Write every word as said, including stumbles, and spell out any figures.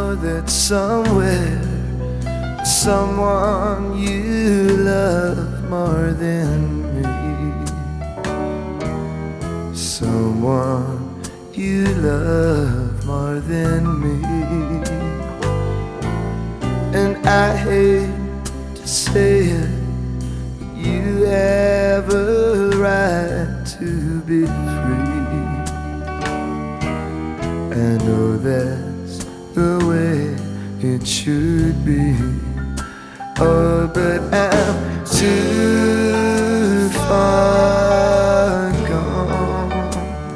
know that somewhere someone you love more than me, someone you love more than me. And I hate to say it, but you have a right to be free. I know that's the way it should be. Oh, but I'm too